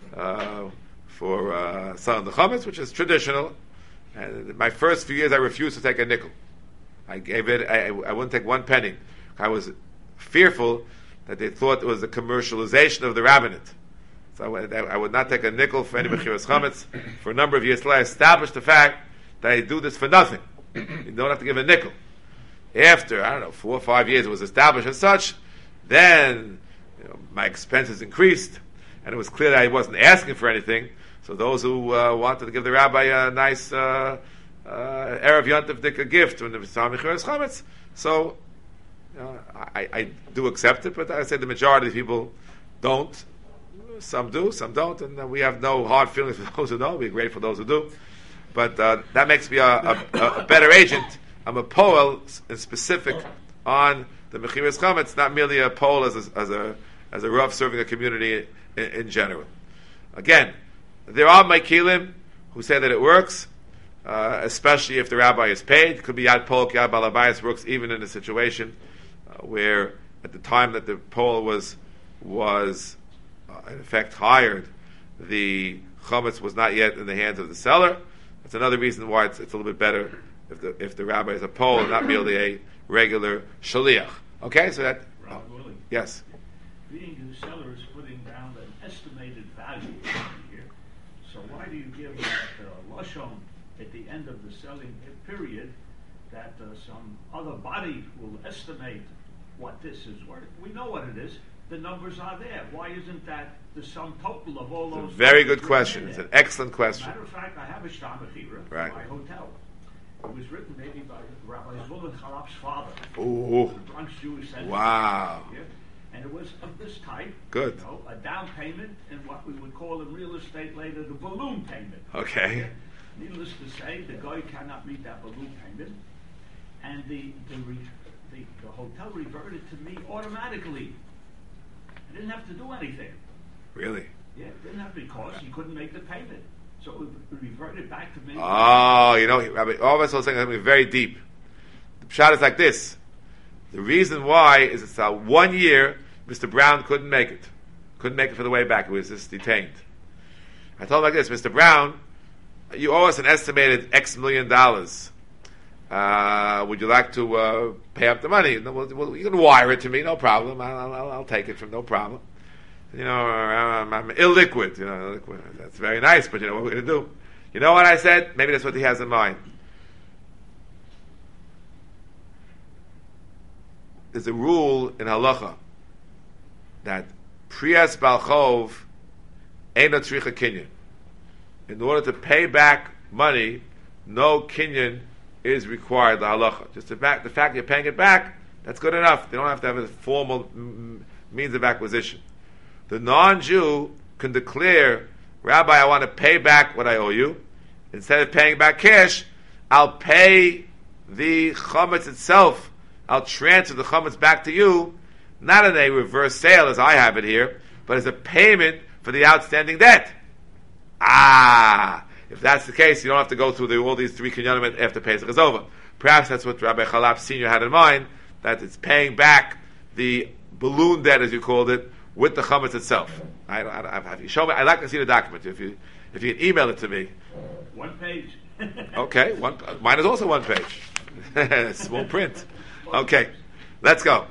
for selling the chametz, which is traditional. And in my first few years, I refused to take a nickel. I gave it. I wouldn't take one penny. I was fearful that they thought it was the commercialization of the rabbinate. So I would not take a nickel for any Mechiras Chametz. For a number of years till I established the fact that I do this for nothing. You don't have to give a nickel. After, 4 or 5 years it was established as such, then my expenses increased, and it was clear that I wasn't asking for anything. So those who wanted to give the rabbi a nice Erev Yontif Dika gift when it was Mechiras Chametz, so I do accept it, but I say the majority of people don't. Some do, some don't, and we have no hard feelings for those who don't. We're grateful for those who do. But that makes me a better agent. I'm a poel in specific on the Mechiras Chametz, not merely a poel as a Rav serving a community in general. Again, there are Maikilim who say that it works, especially if the rabbi is paid. It could be Yad Polk, Yad Balabayas works even in a situation where at the time that the poel was in effect hired, the chametz was not yet in the hands of the seller. That's another reason why it's a little bit better if the rabbi is a poel and not merely a regular shaliach. Okay, so that. Yes. Being the seller is putting down an estimated value here, so why do you give that lashon at the end of the selling period that some other body will estimate what this is worth? We know what it is. The numbers are there. Why isn't that the sum total of all those? It's a very good question. It's an excellent question. Matter of fact, I have a Shtam Mechira right. in my hotel. It was written maybe by Rabbi Zvulun Chalap's father. Ooh. The Bronx Jewish Center. Wow. Yeah. And it was of this type. Good. A down payment and what we would call in real estate later the balloon payment. Okay. Yeah. Needless to say, the guy cannot meet that balloon payment, and the hotel reverted to me automatically. I didn't have to do anything. Really? Yeah, didn't have because he couldn't make the payment. So it reverted back to me. Oh, Rabbi, all of us are saying something very deep. The pshat is like this. The reason why is it's 1 year Mr. Brown couldn't make it. Couldn't make it for the way back. He was just detained. I told him like this, Mr. Brown, you owe us an estimated X $1 million. Would you like to pay up the money? Well, you can wire it to me, no problem. I'll take it from no problem. I'm illiquid. Illiquid. That's very nice, but what we're going to do? You know what I said? Maybe that's what he has in mind. There's a rule in halacha that priyas balchov eino tzricha kinyan. In order to pay back money, no kinyan is required, the halacha. Just the fact you're paying it back, that's good enough. They don't have to have a formal means of acquisition. The non-Jew can declare, Rabbi, I want to pay back what I owe you. Instead of paying back cash, I'll pay the chametz itself. I'll transfer the chametz back to you, not in a reverse sale as I have it here, but as a payment for the outstanding debt. If that's the case, you don't have to go through all these 3 kinyanim after Pesach is over. Perhaps that's what Rabbi Chalap Sr. had in mind, that it's paying back the balloon debt, as you called it, with the chametz itself. Have you show me? I'd like to see the document. If you can email it to me. 1 page. Okay, mine is also 1 page. Small print. Okay, let's go.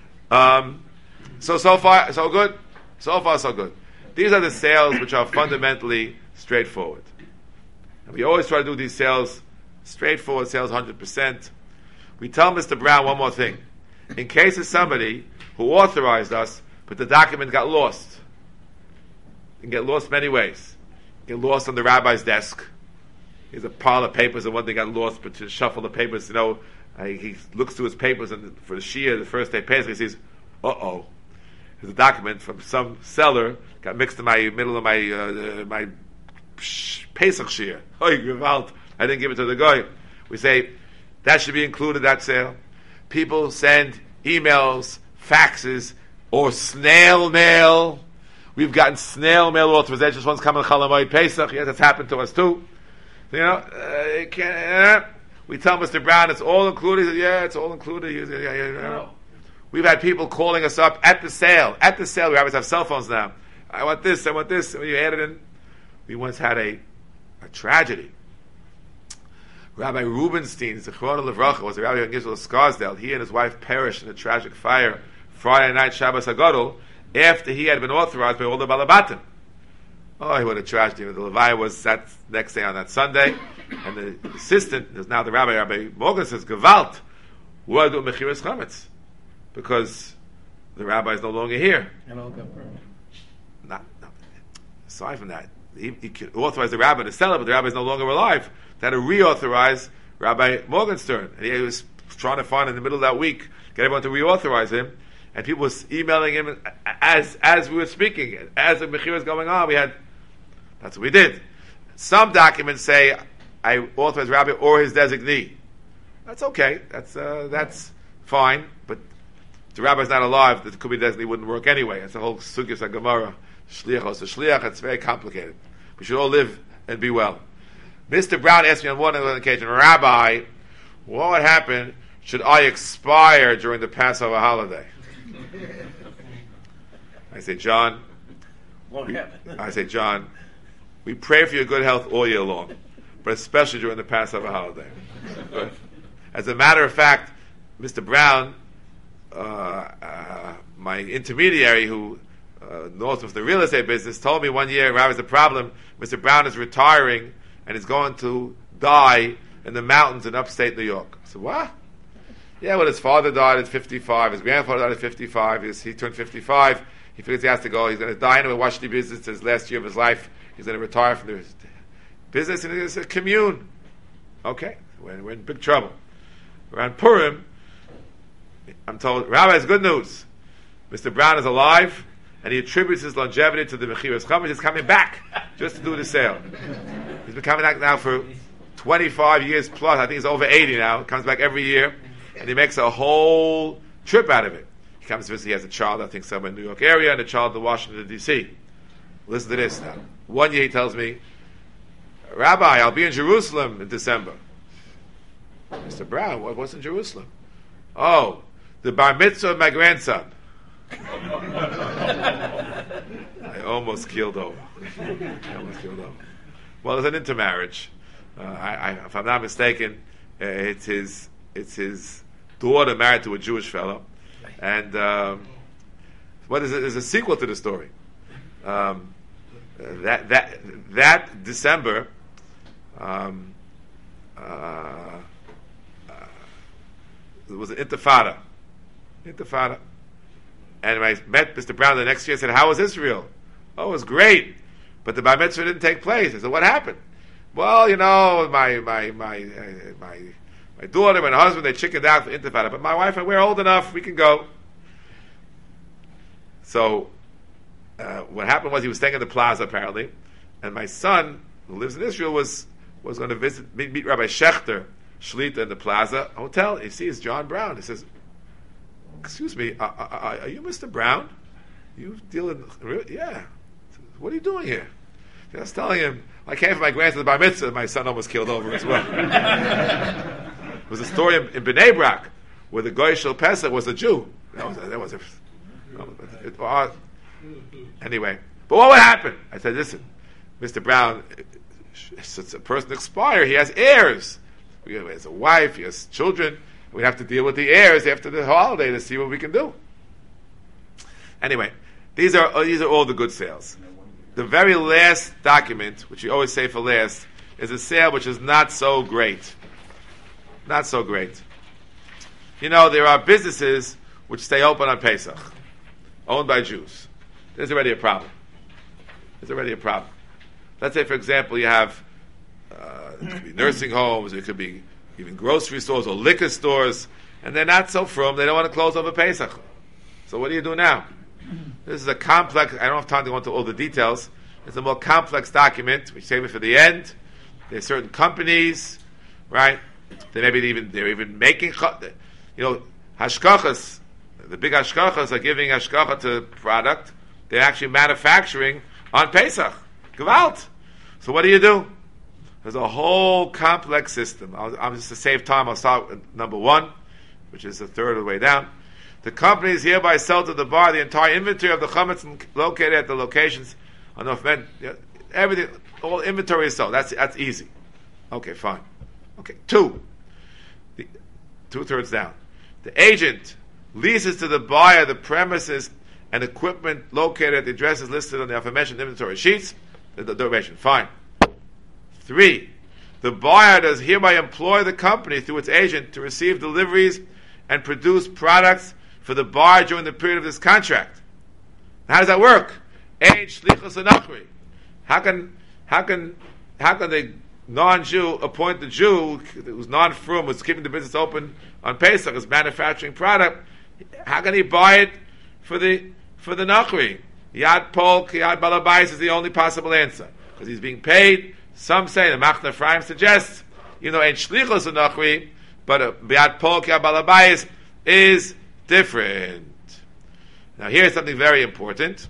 So far, so good. So far, so good. These are the sales which are fundamentally straightforward. And we always try to do these sales, straightforward sales, 100%. We tell Mr. Brown one more thing. In case of somebody who authorized us, but the document got lost. It can get lost many ways. It can get lost on the rabbi's desk. Here's a pile of papers, and one thing got lost, but to shuffle the papers, he looks through his papers, and for the Shia, the first day Pesach, he says, uh-oh. There's a document from some seller, got mixed in my middle of my Pesach Shia. Oh, Gewalt. I didn't give it to the guy. We say, that should be included, that sale. People send emails, faxes, or snail mail. We've gotten snail mail authorizations. One's coming Chalamoid Pesach. Yes, that's happened to us too. We tell Mr. Brown it's all included. He says, yeah, it's all included. We've had people calling us up at the sale. At the sale, we always have cell phones now. I want this. And when you add it in, we once had a tragedy. Rabbi Rubenstein, Zichrono Levracha, was a rabbi in Israel, Scarsdale. He and his wife perished in a tragic fire Friday night Shabbos Hagadol, after he had been authorized by all the Balabatim. Oh, what a tragedy. The Levi was that next day on that Sunday, and the assistant, is now the Rabbi Morgan, says, Gewalt, what do Mechiras Chametz? Because the rabbi is no longer here. And all got burned. Not, aside from that, he could authorize the rabbi to sell it, but the rabbi is no longer alive. They had to reauthorize Rabbi Morgenstern. And he was trying to find in the middle of that week, get everyone to reauthorize him. And people was emailing him as we were speaking, as the Mechir was going on. That's what we did. Some documents say, I authorize Rabbi or his designee. That's okay. That's fine. But if the rabbi's not alive, the could be designee wouldn't work anyway. It's a whole sugyas Gemara. Shliachos, a shliach. It's very complicated. We should all live and be well. Mr. Brown asked me on one occasion, Rabbi, what would happen should I expire during the Passover holiday? I say, John, we pray for your good health all year long, but especially during the Passover holiday. But as a matter of fact, Mr. Brown, my intermediary who knows of the real estate business, told me one year, Rabbi, there's a problem. Mr. Brown is retiring and is going to die in the mountains in upstate New York. I said, what? Yeah, well, his father died at 55. His grandfather died at 55. He turned 55. He figures he has to go. He's going to die anyway, watch the business his last year of his life. He's going to retire from the business, and it's a commune. Okay, we're in big trouble. Around Purim, I'm told, Rabbi, it's good news. Mr. Brown is alive, and he attributes his longevity to the Mechiras Chametz. He's coming back just to do the sale. He's been coming back now for 25 years plus. I think he's over 80 now. He comes back every year, and he makes a whole trip out of it. He comes to visit. He has a child, I think, somewhere in the New York area, and a child in Washington, D.C. Listen to this now. One year he tells me, Rabbi, I'll be in Jerusalem in December. Mr. Brown, what's in Jerusalem? Oh, the bar mitzvah of my grandson. I almost keeled over. Well, it's an intermarriage. If I'm not mistaken, it's his daughter married to a Jewish fellow, and what is it? There's a sequel to the story. That December, it was an intifada. And I met Mr. Brown the next year. I said, "How was Israel?" "Oh, it was great, but the bar mitzvah didn't take place." I said, "What happened?" "Well, you know, my daughter and my husband, they chickened out for intifada, but my wife and we're old enough, we can go." So what happened was he was staying in the plaza apparently, and my son, who lives in Israel, was going to meet Rabbi Schechter, Shlita, in the plaza hotel. He sees John Brown. He says, "Excuse me, are you Mr. Brown? You dealing? Yeah. What are you doing here?" I was telling him, I came for my grandson's bar mitzvah. My son almost killed over as well. There was a story in Bnei Brak where the Goy Shel Pesach was a Jew. Anyway, but what would happen? I said, listen, Mr. Brown, since a person expires, he has heirs. He has a wife, he has children. We have to deal with the heirs after the holiday to see what we can do. Anyway, these are all the good sales. The very last document, which we always say for last, is a sale which is not so great. Not so great. You know, there are businesses which stay open on Pesach, owned by Jews. There's already a problem. Let's say, for example, you have it could be nursing homes, it could be even grocery stores or liquor stores, and they're not so frum, they don't want to close over Pesach. So what do you do now? This is a complex, I don't have time to go into all the details. It's a more complex document, we save it for the end. There's certain companies, right? They're even making, hashkachas. The big hashkachas are giving hashkacha to product. They're actually manufacturing on Pesach. Gewalt. So what do? There's a whole complex system. I'm just to save time, I'll start with number one, which is a third of the way down. The companies hereby sell to the bar the entire inventory of the chametz located at the locations on the everything, all inventory is sold. That's easy. Okay, fine. Okay, 2/3 down. The agent leases to the buyer the premises and equipment located at the addresses listed on the aforementioned inventory sheets, the duration. Fine. 3. The buyer does hereby employ the company through its agent to receive deliveries and produce products for the buyer during the period of this contract. How does that work? How can the non-Jew appoint the Jew who's non-frum, who's keeping the business open on Pesach, is manufacturing product? How can he buy it for the Nachri? Yad Polk, Yad Balabais is the only possible answer because he's being paid. Some say the Machna Ephraim suggests, ain't shlichus a Nachri, but Yad Polk, Yad Balabais is different. Now here's something very important.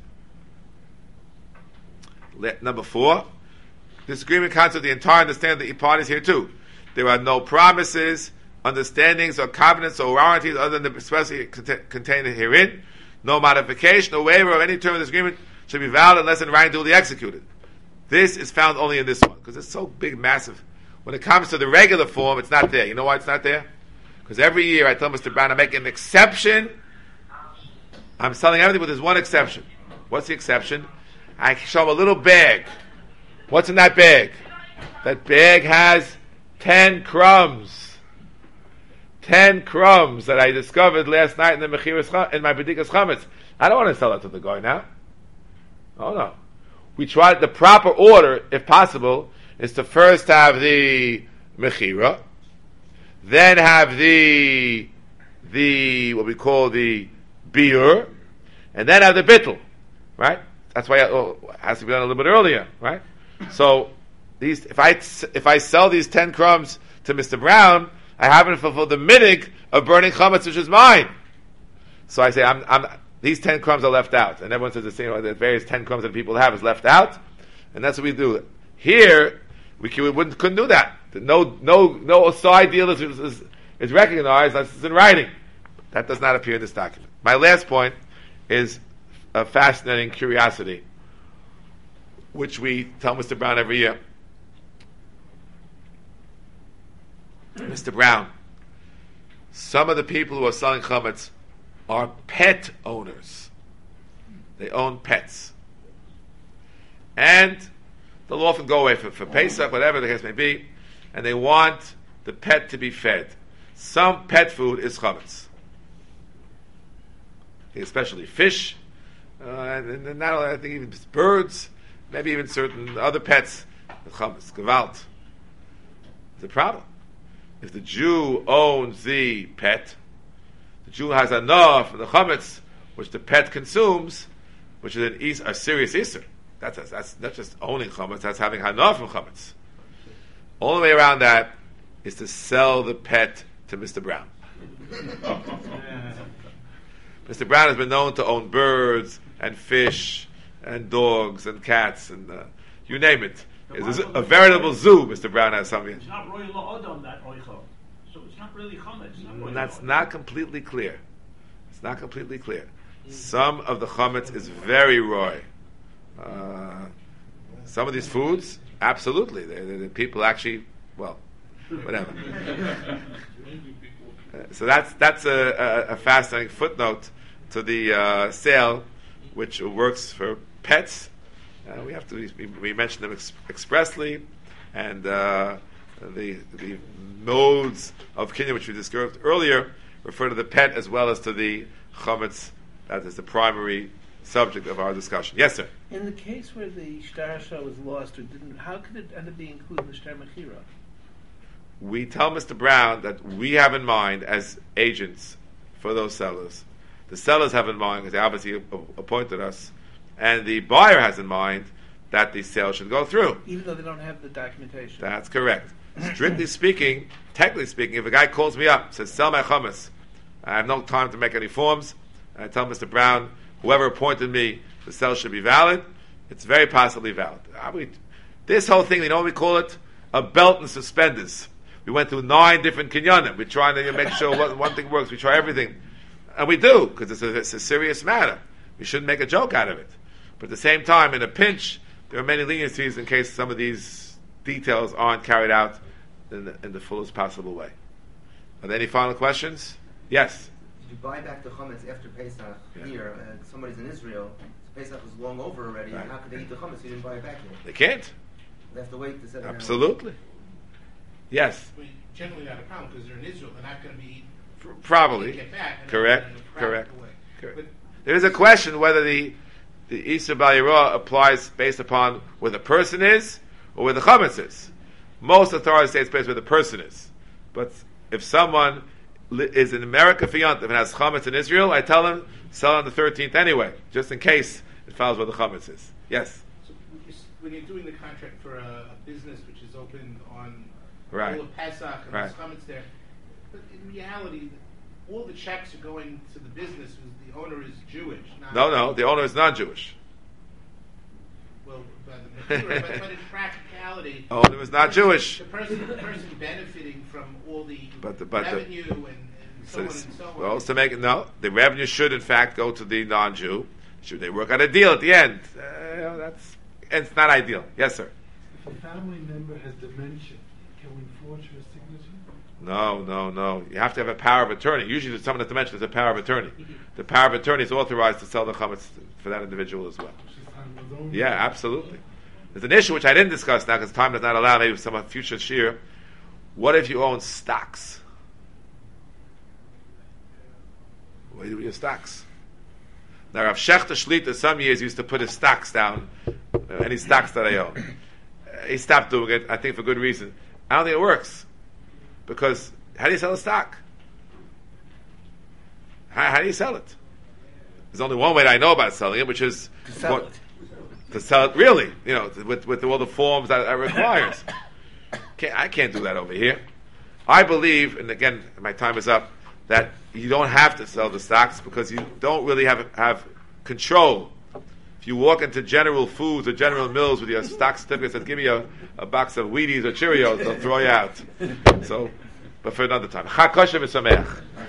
Number 4, this agreement constitutes the entire understanding of the parties here too. There are no promises, understandings, or covenants or warranties other than the expressly contained herein. No modification or waiver of any term of this agreement should be valid unless in writing duly executed. This is found only in this one because it's so big, massive. When it comes to the regular form, it's not there. You know why it's not there? Because every year I tell Mr. Brown I make an exception. I'm selling everything, but there's one exception. What's the exception? I show him a little bag. What's in that bag? That bag has 10 crumbs. 10 crumbs that I discovered last night in the Mechiras in my Bedikas Chametz. I don't want to sell that to the guy now. Oh no. We tried the proper order, if possible, is to first have the Mechira, then have the what we call the Biur, and then have the Bittul. Right? That's why it has to be done a little bit earlier, right? So if I sell these 10 crumbs to Mr. Brown, I haven't fulfilled the minig of burning chametz, which is mine. So I say, these 10 crumbs are left out, and everyone says the same. The various 10 crumbs that people have is left out, and that's what we do. Here, couldn't do that. No side deal is recognized unless it's in writing. That does not appear in this document. My last point is a fascinating curiosity, which we tell Mr. Brown every year. Mr. Brown, some of the people who are selling chametz are pet owners. They own pets. And they'll often go away for Pesach, whatever the case may be, and they want the pet to be fed. Some pet food is chametz. Especially fish, and not only, I think even birds, maybe even certain other pets, the chametz, gewalt. The problem. If the Jew owns the pet, the Jew has enough of the chametz which the pet consumes, which is a serious issur. That's not just owning chametz, that's having enough of chametz. Only way around that is to sell the pet to Mr. Brown. Mr. Brown has been known to own birds and fish and dogs and cats and you name it. It's a veritable zoo, Mr. Brown has something. It's not royal odom, that oichel. So it's not really chametz. And that's not completely clear. It's not completely clear. Some of the chametz is very roy. Some of these foods, absolutely. The people actually, well, whatever. So that's a fascinating footnote to the sale, which works for pets. We mentioned them expressly, and the modes of kinyan which we discussed earlier refer to the pet as well as to the chametz. That is the primary subject of our discussion. Yes, sir. In the case where the shtar shah was lost or didn't, how could it end up being included in the shtar mechira? We tell Mr. Brown that we have in mind as agents for those sellers. The sellers have in mind, because they obviously appointed us, and the buyer has in mind that the sale should go through. Even though they don't have the documentation. That's correct. Strictly speaking, technically speaking, if a guy calls me up, says, sell my chametz, I have no time to make any forms, and I tell Mr. Brown, whoever appointed me, the sale should be valid, it's very possibly valid. This whole thing, you know what we call it? A belt and suspenders. We went through 9 different kinyanim. We're trying to make sure one thing works. We try everything. And we do, because it's a serious matter. We shouldn't make a joke out of it. But at the same time, in a pinch, there are many leniencies in case some of these details aren't carried out in the fullest possible way. Are there any final questions? Yes? you buy back the chametz after Pesach here, and somebody's in Israel, so Pesach is long over already, Right. how could they eat the chametz? You didn't buy it back yet. They can't. They have to wait to 7 hours. Absolutely. Yes. I mean, generally not a problem because they're in Israel. They're not going to be Probably. get back. And Correct. in a Correct. practical way. Correct. But There is a question whether the Isur Bal Yirah applies based upon where the person is or where the chametz is. Most authorities say it's based where the person is. But if someone is in America for Yontif and has chametz in Israel, I tell him sell on the 13th anyway, just in case it follows where the chametz is. Yes. so when you're doing the contract for a business which is open on Right. all of Pesach and Right. there's chametz there, but in reality, all the checks are going to the business whose the owner is Jewish. Not No, the owner is not Jewish. Well, but in practicality, Owner is not Jewish. The person benefiting from all the But the- revenue and so on and so on. Well, to make it, no, the revenue should in fact go to the non-Jew. Should they work out a deal at the end? It's not ideal. Yes, sir. If a family member has dementia, can we forge her signature? No. You have to have a power of attorney. Usually, someone that's dementia has a power of attorney. The power of attorney is authorized to sell the chametz for that individual as well. She's on his own. Yeah, absolutely. There's an issue which I didn't discuss now because time does not allow. Maybe some future shir. What if you own stocks? What do you do with your stocks? Now, Rav Shechter Shlita some years used to put his stocks down, any stocks that I own. He stopped doing it, I think for good reason. I don't think it works. Because how do you sell a stock? How do you sell it? There's only one way that I know about selling it, which is To sell it. to sell it really, with all the forms that it requires. I can't do that over here. I believe, and again, my time is up, that you don't have to sell the stocks because you don't really have control. If you walk into General Foods or General Mills with your stock certificate that give me a box of Wheaties or Cheerios, they'll throw you out. So, but for another time. Chag kosher v'sameach.